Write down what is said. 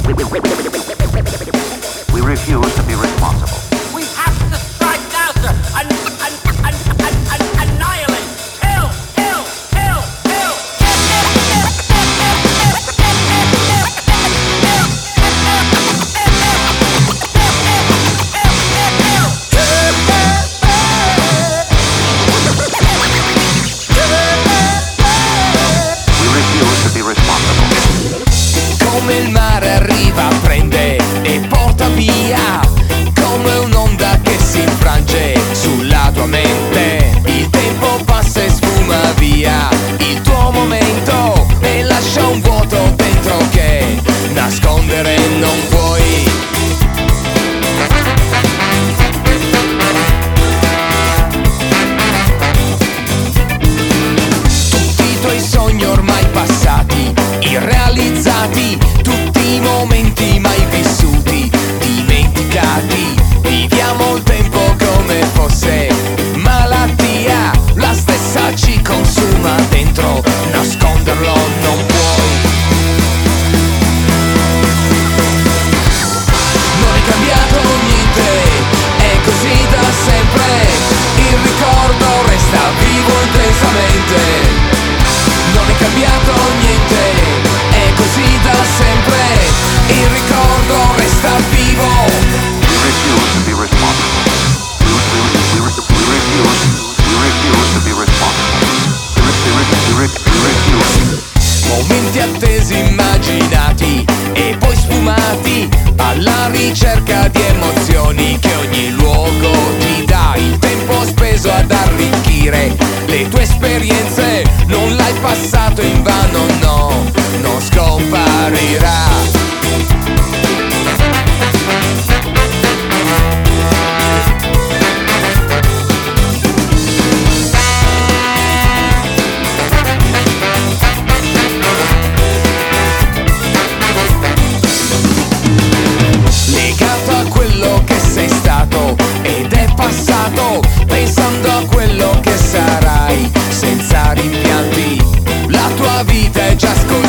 We refuse to be responsible. We have to strike now, sir. Annihilate. Kill. We refuse to be responsible. Come il mare arriva, prende e porta via, come un'onda che si infrange sulla tua mente. Il tempo passa e sfuma via il tuo momento e lascia un vuoto dentro che nascondere non puoi. Tutti i tuoi sogni ormai passati, irrealizzati, tutti i momenti mai vissuti, dimenticati. Viviamo il tempo come fosse malattia, la stessa ci consuma dentro, nasconderlo non puoi. Non è cambiato niente, è così da sempre, il ricordo resta vivo intensamente. Non è cambiato niente, è così da sempre, il ricordo resta vivo. We refuse to be responsible. We refuse to be responsible. We refuse. Momenti attesi, immaginati e poi sfumati, alla ricerca di emozioni che ogni luogo ti dà. Il tempo speso ad arricchire le tue esperienze, non l'hai passato in vano, no, non scomparirà. Legato a quello che sei stato ed è passato, pensando a quello che sarai senza rimpianti. La tua vita è già sconosciuta,